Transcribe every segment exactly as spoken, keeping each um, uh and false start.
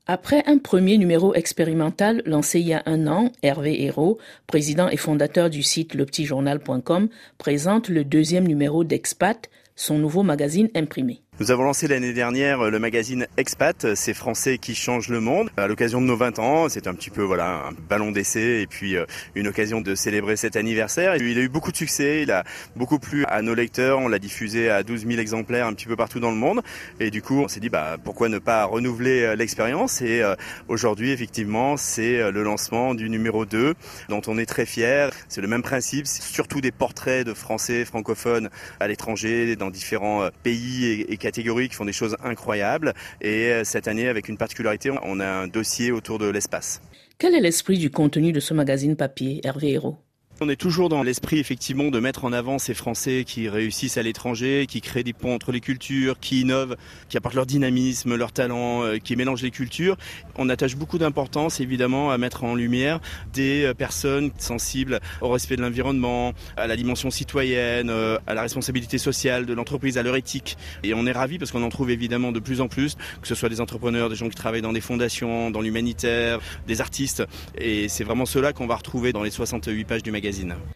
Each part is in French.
Après un premier numéro expérimental lancé il y a un an, Hervé Hérault, président et fondateur du site le petit journal point com, présente le deuxième numéro d'Expat, son nouveau magazine imprimé. Nous avons lancé l'année dernière le magazine Expat, c'est Français qui changent le monde. À l'occasion de nos vingt ans, c'est un petit peu voilà un ballon d'essai et puis une occasion de célébrer cet anniversaire. Il a eu beaucoup de succès, il a beaucoup plu à nos lecteurs, on l'a diffusé à douze mille exemplaires un petit peu partout dans le monde. Et du coup, on s'est dit bah pourquoi ne pas renouveler l'expérience. Et aujourd'hui, effectivement, c'est le lancement du numéro deux dont on est très fiers. C'est le même principe, c'est surtout des portraits de Français francophones à l'étranger, dans différents pays et, et catégories qui font des choses incroyables. Et cette année, avec une particularité, on a un dossier autour de l'espace. Quel est l'esprit du contenu de ce magazine papier, Hervé Hérault ? On est toujours dans l'esprit effectivement de mettre en avant ces Français qui réussissent à l'étranger, qui créent des ponts entre les cultures, qui innovent, qui apportent leur dynamisme, leur talent, qui mélangent les cultures. On attache beaucoup d'importance évidemment à mettre en lumière des personnes sensibles au respect de l'environnement, à la dimension citoyenne, à la responsabilité sociale de l'entreprise, à leur éthique. Et on est ravis parce qu'on en trouve évidemment de plus en plus, que ce soit des entrepreneurs, des gens qui travaillent dans des fondations, dans l'humanitaire, des artistes. Et c'est vraiment cela qu'on va retrouver dans les soixante-huit pages du magazine.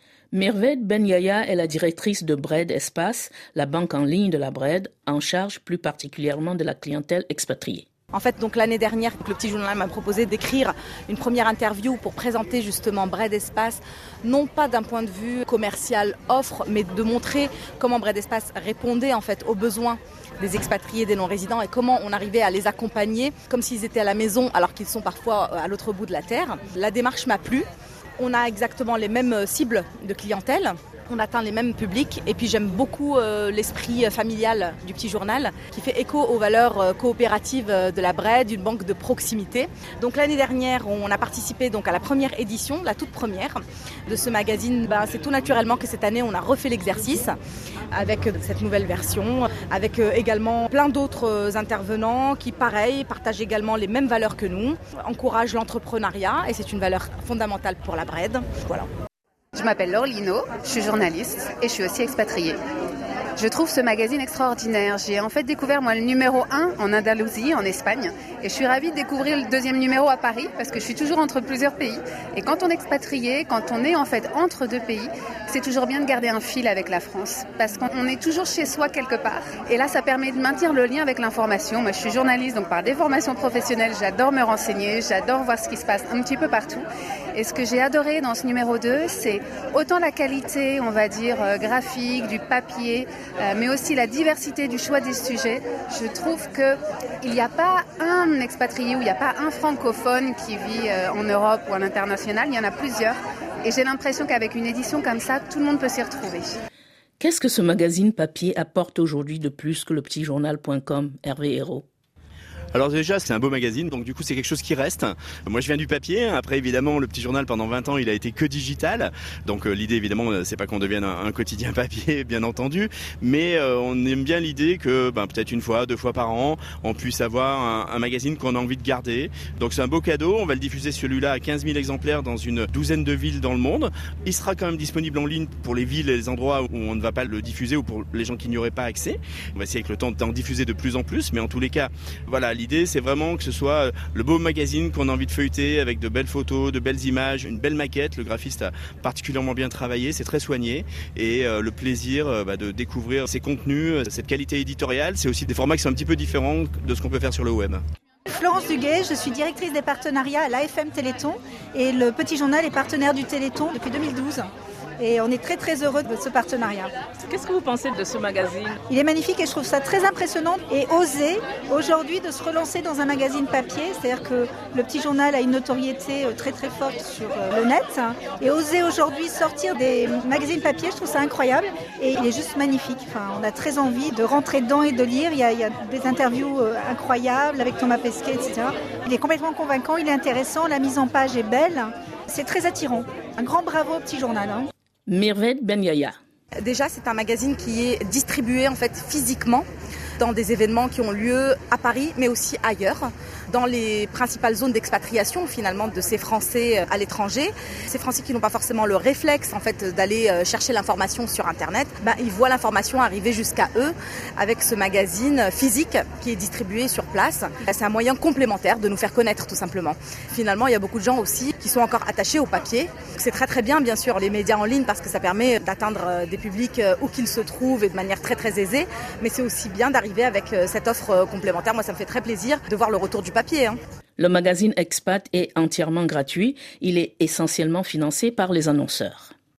Merved Ben Yaya est la directrice de Bred Espace, la banque en ligne de la Bred, en charge plus particulièrement de la clientèle expatriée. En fait, donc l'année dernière, le petit journal m'a proposé d'écrire une première interview pour présenter justement Bred Espace, non pas d'un point de vue commercial offre, mais de montrer comment Bred Espace répondait en fait aux besoins des expatriés, des non-résidents et comment on arrivait à les accompagner comme s'ils étaient à la maison alors qu'ils sont parfois à l'autre bout de la terre. La démarche m'a plu. On a exactement les mêmes cibles de clientèle, on atteint les mêmes publics et puis j'aime beaucoup euh, l'esprit familial du petit journal qui fait écho aux valeurs euh, coopératives de la Bred, d'une banque de proximité. Donc l'année dernière, on a participé donc à la première édition, la toute première de ce magazine. Ben, c'est tout naturellement que cette année, on a refait l'exercice avec cette nouvelle version, avec euh, également plein d'autres intervenants qui, pareil, partagent également les mêmes valeurs que nous, encouragent l'entrepreneuriat et c'est une valeur fondamentale pour la Bred. Voilà. Je m'appelle Laure Lino, je suis journaliste et je suis aussi expatriée. Je trouve ce magazine extraordinaire. J'ai en fait découvert moi le numéro un en Andalousie, en Espagne. Et je suis ravie de découvrir le deuxième numéro à Paris parce que je suis toujours entre plusieurs pays. Et quand on est expatrié, quand on est en fait entre deux pays, c'est toujours bien de garder un fil avec la France. Parce qu'on est toujours chez soi quelque part. Et là, ça permet de maintenir le lien avec l'information. Moi, je suis journaliste, donc par des formations professionnelles, j'adore me renseigner, j'adore voir ce qui se passe un petit peu partout. Et ce que j'ai adoré dans ce numéro deux, c'est autant la qualité, on va dire, euh, graphique, du papier, euh, mais aussi la diversité du choix des sujets. Je trouve qu'il n'y a pas un expatrié ou il n'y a pas un francophone qui vit euh, en Europe ou à l'international, il y en a plusieurs. Et j'ai l'impression qu'avec une édition comme ça, tout le monde peut s'y retrouver. Qu'est-ce que ce magazine papier apporte aujourd'hui de plus que le petit journal point com, Hervé Hérault ? Alors déjà, c'est un beau magazine, donc du coup, c'est quelque chose qui reste. Moi, je viens du papier. Après, évidemment, le petit journal, pendant vingt ans, il a été que digital. Donc euh, l'idée, évidemment, c'est pas qu'on devienne un, un quotidien papier, bien entendu. Mais euh, on aime bien l'idée que ben, peut-être une fois, deux fois par an, on puisse avoir un, un magazine qu'on a envie de garder. Donc c'est un beau cadeau. On va le diffuser celui-là à quinze mille exemplaires dans une douzaine de villes dans le monde. Il sera quand même disponible en ligne pour les villes et les endroits où on ne va pas le diffuser ou pour les gens qui n'y auraient pas accès. On va essayer avec le temps d'en diffuser de plus en plus. Mais en tous les cas, voilà, l'idée, c'est vraiment que ce soit le beau magazine qu'on a envie de feuilleter avec de belles photos, de belles images, une belle maquette. Le graphiste a particulièrement bien travaillé, c'est très soigné. Et euh, le plaisir euh, bah, de découvrir ces contenus, cette qualité éditoriale, c'est aussi des formats qui sont un petit peu différents de ce qu'on peut faire sur le web. Florence Duguay, je suis directrice des partenariats à l'A F M Téléthon et le Petit Journal est partenaire du Téléthon depuis deux mille douze. Et on est très très heureux de ce partenariat. Qu'est-ce que vous pensez de ce magazine ? Il est magnifique et je trouve ça très impressionnant et osé aujourd'hui de se relancer dans un magazine papier. C'est-à-dire que le petit journal a une notoriété très très forte sur le net. Et oser aujourd'hui sortir des magazines papier, je trouve ça incroyable. Et il est juste magnifique. Enfin, on a très envie de rentrer dedans et de lire. Il y a, il y a des interviews incroyables avec Thomas Pesquet, et cetera. Il est complètement convaincant, il est intéressant, la mise en page est belle. C'est très attirant. Un grand bravo au petit journal. Hein. Merved Ben Yaya. Déjà, c'est un magazine qui est distribué en fait physiquement dans des événements qui ont lieu à Paris, mais aussi ailleurs. dans les principales zones d'expatriation finalement de ces Français à l'étranger. Ces Français qui n'ont pas forcément le réflexe en fait d'aller chercher l'information sur Internet, ben, ils voient l'information arriver jusqu'à eux avec ce magazine physique qui est distribué sur place. C'est un moyen complémentaire de nous faire connaître tout simplement. Finalement, il y a beaucoup de gens aussi qui sont encore attachés au papier. C'est très très bien bien sûr les médias en ligne parce que ça permet d'atteindre des publics où qu'ils se trouvent et de manière très très aisée, mais c'est aussi bien d'arriver avec cette offre complémentaire. Moi, ça me fait très plaisir de voir le retour du papier. Hein. Le magazine Expat est entièrement gratuit. Il est essentiellement financé par les annonceurs.